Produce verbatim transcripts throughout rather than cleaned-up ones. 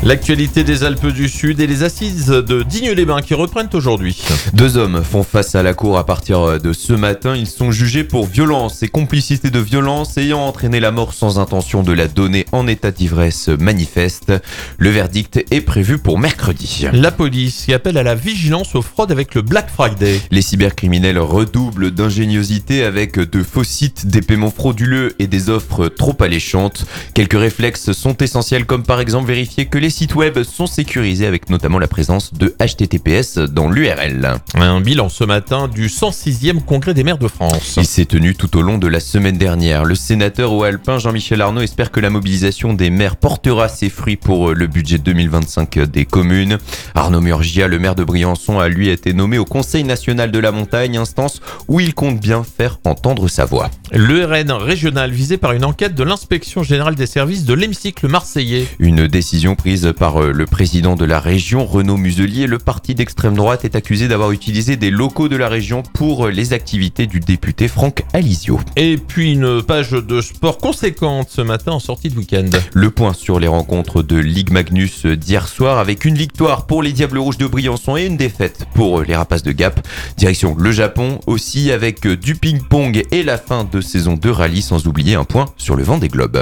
L'actualité des Alpes du Sud et les assises de Digne-les-Bains qui reprennent aujourd'hui. Deux hommes font face à la cour à partir de ce matin. Ils sont jugés pour violence et complicité de violence ayant entraîné la mort sans intention de la donner en état d'ivresse manifeste. Le verdict est prévu pour mercredi. La police qui appelle à la vigilance aux fraudes avec le Black Friday. Les cybercriminels redoublent d'ingéniosité avec de faux sites, des paiements frauduleux et des offres trop alléchantes. Quelques réflexes sont essentiels comme par exemple vérifier que les sites web sont sécurisés avec notamment la présence de H T T P S dans l'U R L. Un bilan ce matin du cent sixième Congrès des maires de France. Il s'est tenu tout au long de la semaine dernière. Le sénateur haut alpin Jean-Michel Arnaud espère que la mobilisation des maires portera ses fruits pour le budget deux mille vingt-cinq des communes. Arnaud Murgia, le maire de Briançon, a lui été nommé au Conseil national de la montagne, instance où il compte bien faire entendre sa voix. Le R N régional visé par une enquête de l'inspection générale des services de l'hémicycle marseillais. Une décision prise par le président de la région, Renaud Muselier. Le parti d'extrême droite est accusé d'avoir utilisé des locaux de la région pour les activités du député Franck Alizio. Et puis une page de sport conséquente ce matin en sortie de week-end. Le point sur les rencontres de Ligue Magnus d'hier soir avec une victoire pour les Diables Rouges de Briançon et une défaite pour les Rapaces de Gap. Direction le Japon aussi avec du ping-pong et la fin de saison de rallye, sans oublier un point sur le Vendée Globe.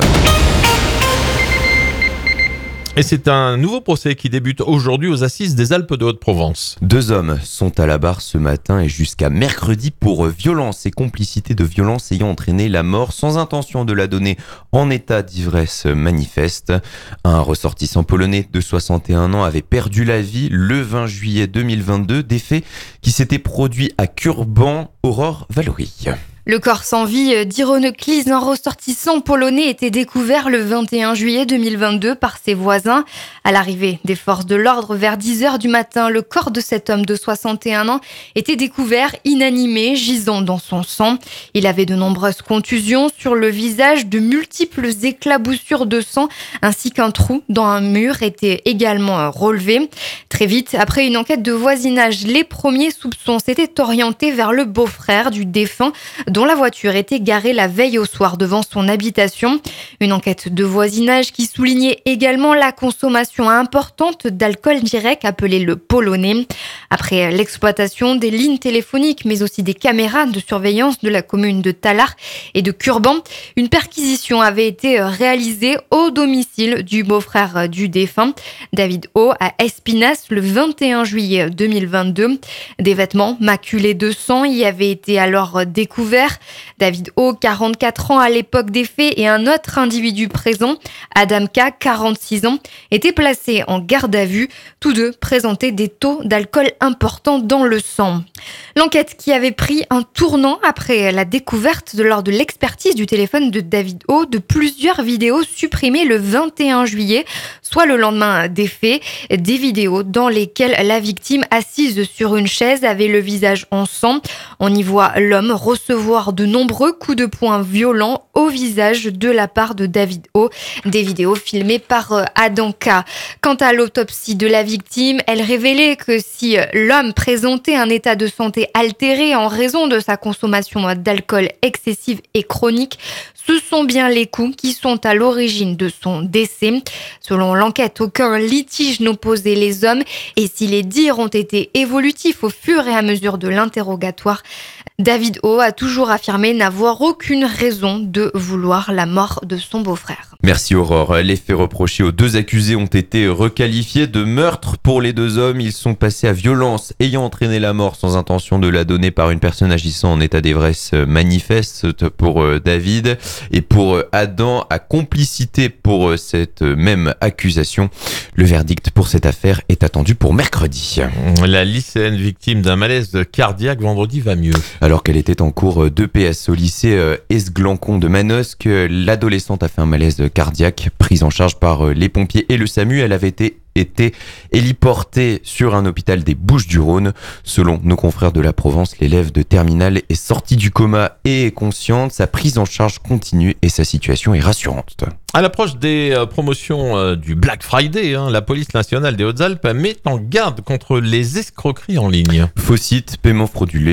Et c'est un nouveau procès qui débute aujourd'hui aux assises des Alpes de Haute-Provence. Deux hommes sont à la barre ce matin et jusqu'à mercredi pour violence et complicité de violence ayant entraîné la mort sans intention de la donner en état d'ivresse manifeste. Un ressortissant polonais de soixante et un ans avait perdu la vie le vingt juillet deux mille vingt-deux, des faits qui s'étaient produits à Kurban, Aurore Valory. Le corps sans vie d'Ironoclis, un ressortissant polonais, était découvert le vingt et un juillet deux mille vingt-deux par ses voisins. À l'arrivée des forces de l'ordre vers dix heures du matin, le corps de cet homme de soixante et un ans était découvert inanimé, gisant dans son sang. Il avait de nombreuses contusions sur le visage, de multiples éclaboussures de sang, ainsi qu'un trou dans un mur était également relevé. Très vite, après une enquête de voisinage, les premiers soupçons s'étaient orientés vers le beau-frère du défunt, dont la voiture était garée la veille au soir devant son habitation. Une enquête de voisinage qui soulignait également la consommation importante d'alcool direct appelé le polonais. Après l'exploitation des lignes téléphoniques mais aussi des caméras de surveillance de la commune de Tallard et de Kurban, une perquisition avait été réalisée au domicile du beau-frère du défunt, David O, à Espinasse le vingt et un juillet deux mille vingt-deux. Des vêtements maculés de sang y avaient été alors découverts. David O, quarante-quatre ans à l'époque des faits, et un autre individu présent, Adam K, quarante-six ans, étaient placés en garde à vue. Tous deux présentaient des taux d'alcool importants dans le sang. L'enquête qui avait pris un tournant après la découverte de, lors de l'expertise du téléphone de David O de plusieurs vidéos supprimées le vingt et un juillet, soit le lendemain des faits, des vidéos dans lesquelles la victime assise sur une chaise avait le visage en sang. On y voit l'homme recevoir de nombreux coups de poing violents au visage de la part de David O. Des vidéos filmées par Adam K. Quant à l'autopsie de la victime, elle révélait que si l'homme présentait un état de santé altéré en raison de sa consommation d'alcool excessive et chronique, ce sont bien les coups qui sont à l'origine de son décès. Selon l'enquête, aucun litige n'opposait les hommes et si les dires ont été évolutifs au fur et à mesure de l'interrogatoire, David O a toujours affirmé n'avoir aucune raison de vouloir la mort de son beau-frère. Merci Aurore. Les faits reprochés aux deux accusés ont été requalifiés de meurtre pour les deux hommes. Ils sont passés à violence ayant entraîné la mort sans intention de la donner par une personne agissant en état d'ivresse manifeste pour David et pour Adam à complicité pour cette même accusation. Le verdict pour cette affaire est attendu pour mercredi. La lycéenne victime d'un malaise cardiaque vendredi va mieux. Alors qu'elle était en cours d'E P S au lycée Esglancon de Manosque, l'adolescente a fait un malaise cardiaque. Prise en charge par les pompiers et le SAMU, elle avait été été héliportée sur un hôpital des Bouches-du-Rhône. Selon nos confrères de la Provence, l'élève de terminale est sortie du coma et est consciente. Sa prise en charge continue et sa situation est rassurante. À l'approche des euh, promotions euh, du Black Friday, hein, la police nationale des Hautes-Alpes met en garde contre les escroqueries en ligne. Faux sites, paiements frauduleux,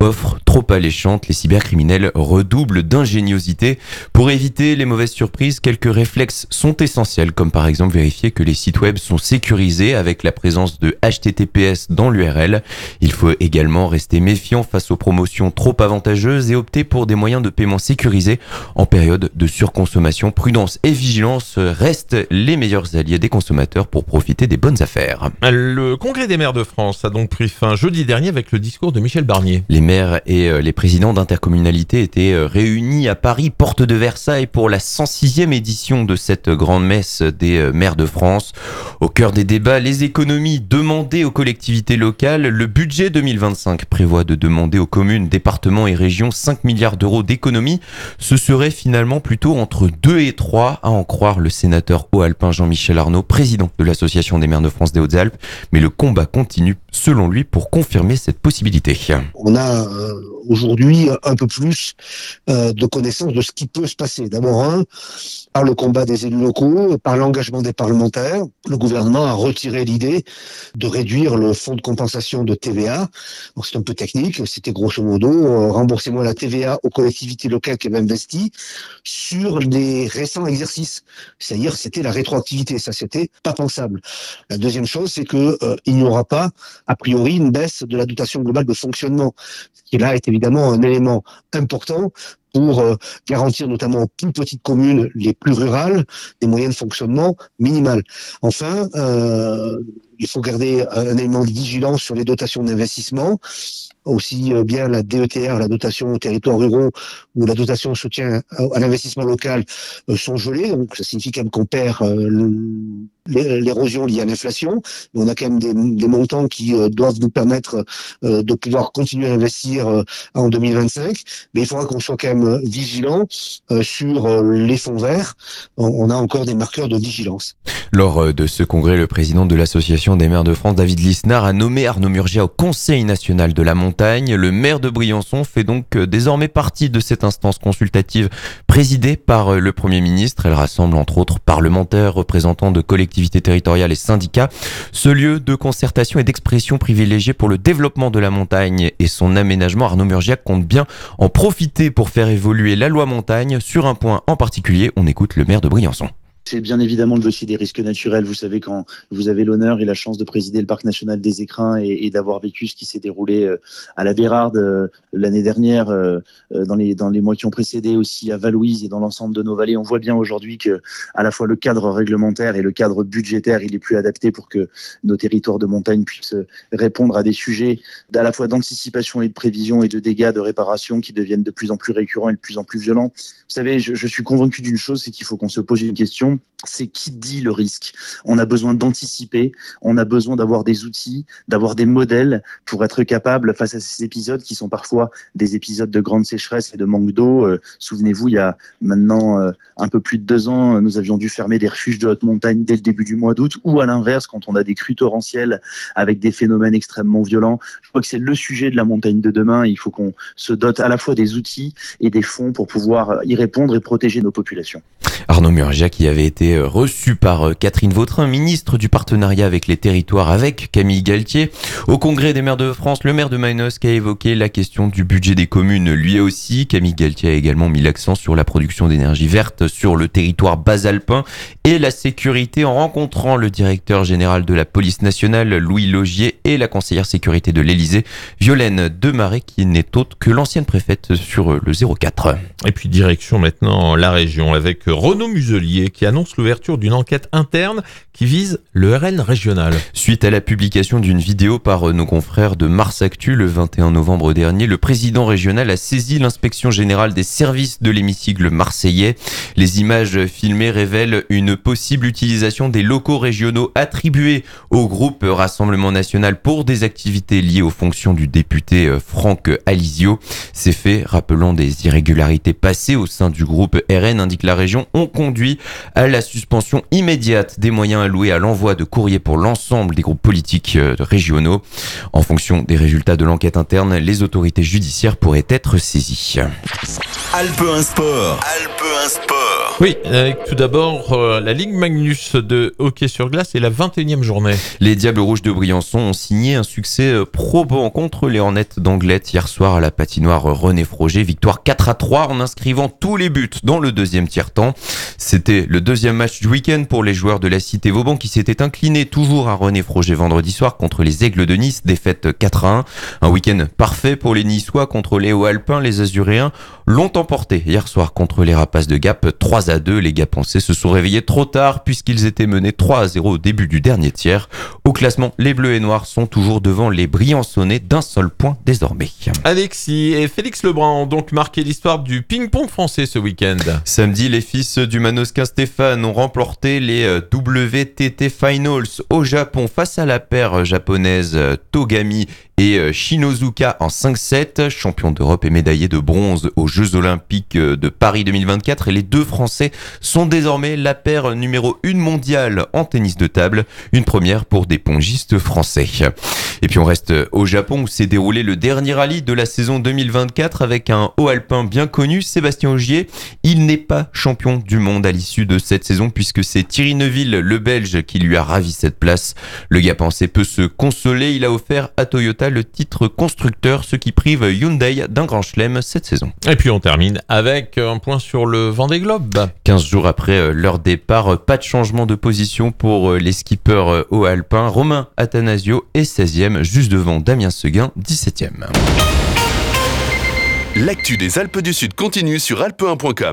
offre trop alléchante, les cybercriminels redoublent d'ingéniosité. Pour éviter les mauvaises surprises, quelques réflexes sont essentiels, comme par exemple vérifier que les sites web sont sécurisés avec la présence de H T T P S dans l'U R L. Il faut également rester méfiant face aux promotions trop avantageuses et opter pour des moyens de paiement sécurisés en période de surconsommation. Prudence et vigilance restent les meilleurs alliés des consommateurs pour profiter des bonnes affaires. Le Congrès des maires de France a donc pris fin jeudi dernier avec le discours de Michel Barnier. Les maires et les présidents d'intercommunalités étaient réunis à Paris, porte de Versailles, pour la cent sixième édition de cette grande messe des maires de France. Au cœur des débats, les économies demandées aux collectivités locales. Le budget deux mille vingt-cinq prévoit de demander aux communes, départements et régions cinq milliards d'euros d'économies. Ce serait finalement plutôt entre deux et trois, à en croire le sénateur haut-alpin Jean-Michel Arnaud, président de l'Association des maires de France des Hautes-Alpes. Mais le combat continue, selon lui, pour confirmer cette possibilité. On a euh, aujourd'hui un peu plus euh, de connaissance de ce qui peut se passer. D'abord, un, par le combat des élus locaux, par l'engagement des parlementaires, le gouvernement a retiré l'idée de réduire le fonds de compensation de T V A. Bon, c'est un peu technique, c'était grosso modo euh, rembourser-moi la T V A aux collectivités locales qui avaient investi sur les récents exercices. C'est-à-dire, c'était la rétroactivité, ça c'était pas pensable. La deuxième chose, c'est que euh, il n'y aura pas, a priori, une baisse de la dotation globale de fonctionnement, ce qui là est évidemment un élément important pour euh, garantir notamment aux plus petites communes, les plus rurales, des moyens de fonctionnement minimal. Enfin, euh, il faut garder un élément de vigilance sur les dotations d'investissement, aussi bien la D E T R, la dotation aux territoires ruraux, ou la dotation au soutien à l'investissement local euh, sont gelées. Donc ça signifie quand même qu'on perd euh, l'érosion liée à l'inflation. Mais on a quand même des, des montants qui euh, doivent nous permettre euh, de pouvoir continuer à investir euh, en deux mille vingt-cinq. Mais il faudra qu'on soit quand même vigilant euh, sur euh, les fonds verts. On, on a encore des marqueurs de vigilance. Lors de ce congrès, le président de l'Association des maires de France, David Lisnard, a nommé Arnaud Murgia au Conseil national de la montagne. Le maire de Briançon fait donc désormais partie de cette instance consultative présidée par le Premier ministre. Elle rassemble entre autres parlementaires, représentants de collectivités territoriales et syndicats. Ce lieu de concertation et d'expression privilégié pour le développement de la montagne et son aménagement, Arnaud Murgia compte bien en profiter pour faire évoluer la loi montagne. Sur un point en particulier, on écoute le maire de Briançon. C'est bien évidemment le dossier des risques naturels. Vous savez, quand vous avez l'honneur et la chance de présider le parc national des Écrins et, et d'avoir vécu ce qui s'est déroulé à la Bérarde euh, l'année dernière, euh, dans les dans les mois qui ont précédé, aussi à Valouise et dans l'ensemble de nos vallées, on voit bien aujourd'hui que à la fois le cadre réglementaire et le cadre budgétaire, il est plus adapté pour que nos territoires de montagne puissent répondre à des sujets à la fois d'anticipation et de prévision et de dégâts, de réparation qui deviennent de plus en plus récurrents et de plus en plus violents. Vous savez, je, je suis convaincu d'une chose, c'est qu'il faut qu'on se pose une question. C'est qui dit le risque. On a besoin d'anticiper, on a besoin d'avoir des outils, d'avoir des modèles pour être capable face à ces épisodes qui sont parfois des épisodes de grande sécheresse et de manque d'eau. Euh, souvenez-vous, il y a maintenant euh, un peu plus de deux ans, nous avions dû fermer des refuges de haute montagne dès le début du mois d'août, ou à l'inverse, quand on a des crues torrentielles avec des phénomènes extrêmement violents. Je crois que c'est le sujet de la montagne de demain. Il faut qu'on se dote à la fois des outils et des fonds pour pouvoir y répondre et protéger nos populations. Arnaud Murgia qui avait été reçu par Catherine Vautrin, ministre du partenariat avec les territoires, avec Camille Galtier. Au Congrès des maires de France, le maire de Manosque a évoqué la question du budget des communes lui aussi. Camille Galtier a également mis l'accent sur la production d'énergie verte sur le territoire basalpin et la sécurité en rencontrant le directeur général de la police nationale, Louis Laugier, et la conseillère sécurité de l'Élysée, Violaine Demaret, qui n'est autre que l'ancienne préfète sur le zéro quatre. Et puis direction maintenant la région avec Renaud Muselier qui annonce l'ouverture d'une enquête interne qui vise le R N régional. Suite à la publication d'une vidéo par nos confrères de Mars Actu le vingt et un novembre dernier, le président régional a saisi l'inspection générale des services de l'hémicycle marseillais. Les images filmées révèlent une possible utilisation des locaux régionaux attribués au groupe Rassemblement National pour des activités liées aux fonctions du député Franck Alizio. Ces faits, rappelant des irrégularités passées au sein du groupe R N, indique la région, ont conduit à la suspension immédiate des moyens alloués à l'envoi de courriers pour l'ensemble des groupes politiques régionaux. En fonction des résultats de l'enquête interne, les autorités judiciaires pourraient être saisies. Alpe un Sport. Alpe un Sport. Oui, avec tout d'abord euh, la Ligue Magnus de hockey sur glace et la vingt et unième journée. Les Diables Rouges de Briançon ont signé un succès probant contre les Hornets d'Anglet hier soir à la patinoire René Froger. Victoire quatre à trois en inscrivant tous les buts dans le deuxième tiers-temps. C'était le deuxième match du week-end pour les joueurs de la Cité Vauban qui s'étaient inclinés toujours à René Froger vendredi soir contre les Aigles de Nice, défaite quatre à un. Un week-end parfait pour les Niçois contre les Hauts-Alpins. Les Azuréens l'ont emporté hier soir contre les Rapaces de Gap trois à deux. Les Gapençais se sont réveillés trop tard puisqu'ils étaient menés trois à zéro au début du dernier tiers. Au classement, les Bleus et Noirs sont toujours devant les Briançonnais d'un seul point désormais. Alexis et Félix Lebrun ont donc marqué l'histoire du ping-pong français ce week-end. Samedi, les fils du Manosquin Stéphane ont remporté les W T T Finals au Japon face à la paire japonaise Togami et Shinozuka en cinq sept, champion d'Europe et médaillé de bronze aux Jeux Olympiques de Paris deux mille vingt-quatre. Et les deux Français sont désormais la paire numéro une mondiale en tennis de table, une première pour des pongistes français. Et puis on reste au Japon où s'est déroulé le dernier rallye de la saison deux mille vingt-quatre avec un haut alpin bien connu, Sébastien Ogier. Il n'est pas champion du monde à l'issue de cette saison puisque c'est Thierry Neuville, le Belge, qui lui a ravi cette place. Le Gapençais peut se consoler, il a offert à Toyota le titre constructeur, ce qui prive Hyundai d'un grand chelem cette saison. Et puis on termine avec un point sur le Vendée Globe. quinze jours après leur départ, pas de changement de position pour les skippers haut alpins. Romain Attanasio est seizième, juste devant Damien Seguin, dix-septième. L'actu des Alpes du Sud continue sur alpe un point com.